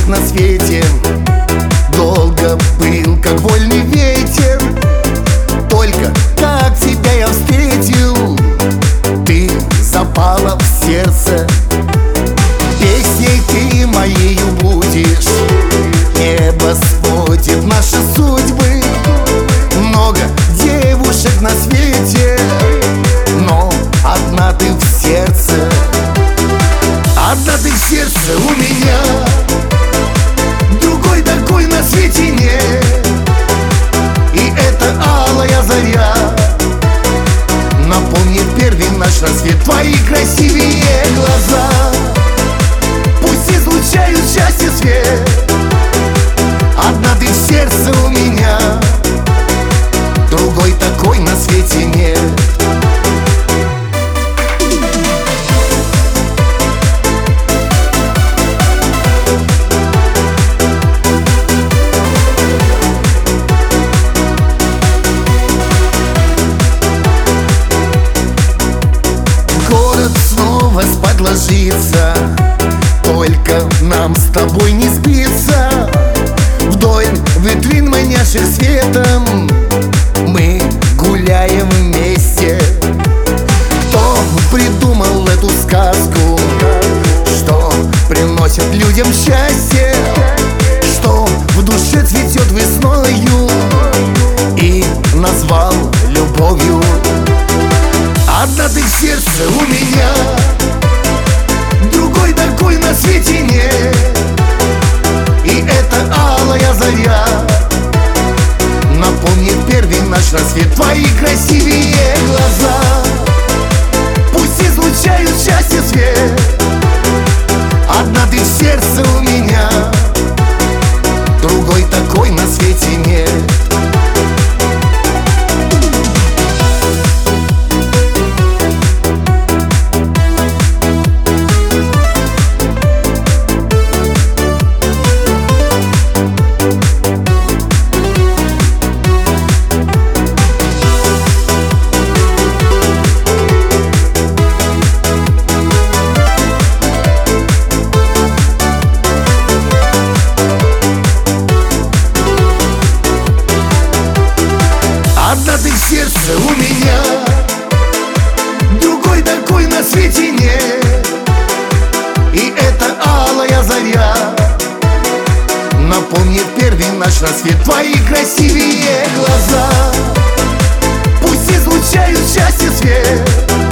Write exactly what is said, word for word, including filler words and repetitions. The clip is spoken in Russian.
человек на свете долго был, как вольный ветер. Только как тебя я встретил, ты запала в сердце. Песней ты моею будешь, небо сводит наши судьбы. Много девушек на свете, но одна ты в сердце. Одна ты в сердце у меня, другой такой на свете нет. И это алая заря напомнит первый наш рассвет. Твои красивые глаза пусть излучают счастье свет. Одна ты в сердце у меня, другой такой на свете нет. Город снова спать ложится, только нам с тобой не сбиться. Вдоль витрин манящих светом мы гуляем вместе. Кто придумал эту сказку, что приносит людям счастье, что в душе цветет весною и назвал любовью? Одна ты в сердце у меня, другой такой на свете нет. И это алая заря напомнит первый наш рассвет. Твои красивые глаза пусть излучают счастье свет. Одна ты в сердце у меня, другой такой на свете нет. Одна ты в сердце у меня, другой такой на свете нет. И это алая заря напомнит первый наш рассвет. Твои красивые глаза пусть излучают счастье свет.